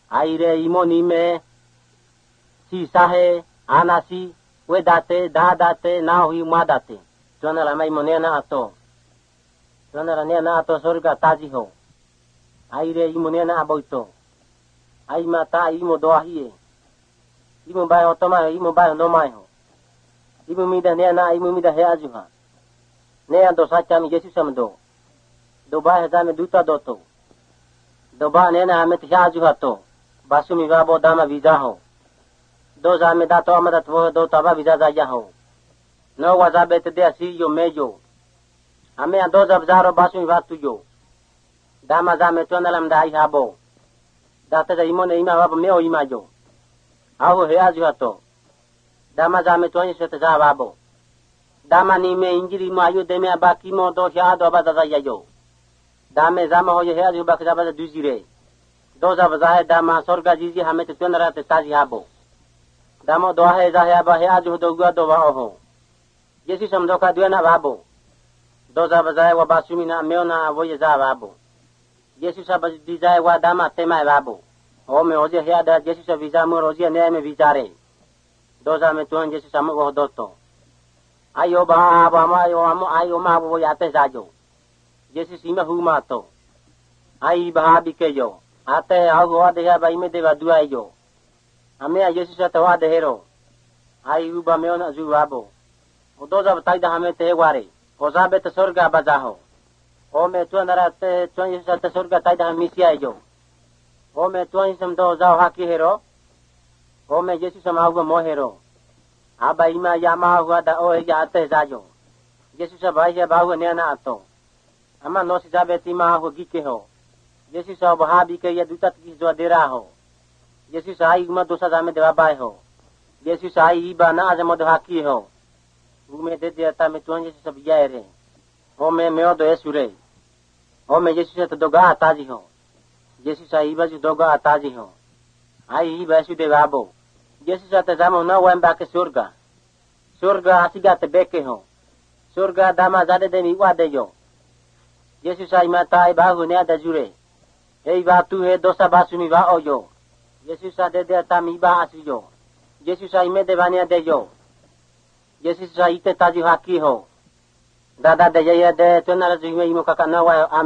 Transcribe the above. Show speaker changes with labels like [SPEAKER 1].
[SPEAKER 1] Aire imonime, si sahe, anasi, wedate, dadate, nahi madate. Tuana la mai monena ato. Tuana la nena ato sorga taji ho. Aire imonena aboito. Ai mata imo doahie. Imo bai otoma, imo bai no mai ho. Imo mida nena, imo mida he ajuha. Nea do sachami Yesus amdo. Do bai hazame duta doto. Do ba nena amet ajuha to. Basumi babo dama visa ho. Do zame dato amadat wo do taba visa zaya ho. No wazabe te de si yo mejo. Ame ando zabzaro basumi vatu yo. Dama zame tuanalam dai habo. Data za imone ima babo meo ima jo. Aho he ajuha to. Dama zame tuani sete za babo. Dama ni me injiri mo ayo de me abaki mo do sha do ba za yo. Dame zama ho ye he ajuha ba za duzire. Doza bazahe dama sorga jizi hame te tuanara te taji habo. Damo doahe zahe aba he ajuh do gua do wa oho. Yesus amdoka duena babo. Doza bazahe wa basumi na meona voye za babo. Yesus abazizahe wa dama tema babo. Ome oje he ada Yesus aviza mo roje ne me vizare. Doza me tuan Yesus amo wo doto. Ayo ba aba ma ayo ma wo yate zajo. Yesus ima huma to. Ai ba bikeyo. Ate au wa deha ba ime deva dua yo. Ame a Yesus ate wa dehero. Ai uba meona zu babo. Odoza bataida hame te ware. Ozabe te sorga bazaho. Ome tuanara te tuan Yesus ate sorga taida misia yo. Ome tuan Yesus do zao haki hero. Ome Yesus amau mo hero. Aba ima yama wa da o ya ate zajo. Yesus abai ya bau ne na ato. Ama no si zabe ti ma ho gike ho. Yesus au bahabi ke ya dutat ki jo dera ho. Yesus ai ma dosa zame deva bai ho. Yesus ai iba na azamo do haki ho. Ume de ta me tuan Yesus ab yaere. Ome meo do esure. Ome Yesus te doga ataji ho. Yesus ai iba ju doga ataji ho. Ai iba su de babo. Yesus te zamo na wa mba ke surga. Surga asiga te beke ho. Surga dama zade de ni wa de yo. Yesus ai mata ai bahu ne ada jure. Ei va tu he dosa basumi va oyo. Yesus ade de tami ba asiyo. Yesus ai me devania de yo. Yesus ai te taji haki ho. Dada de ya de tuanara jume imo kakana wa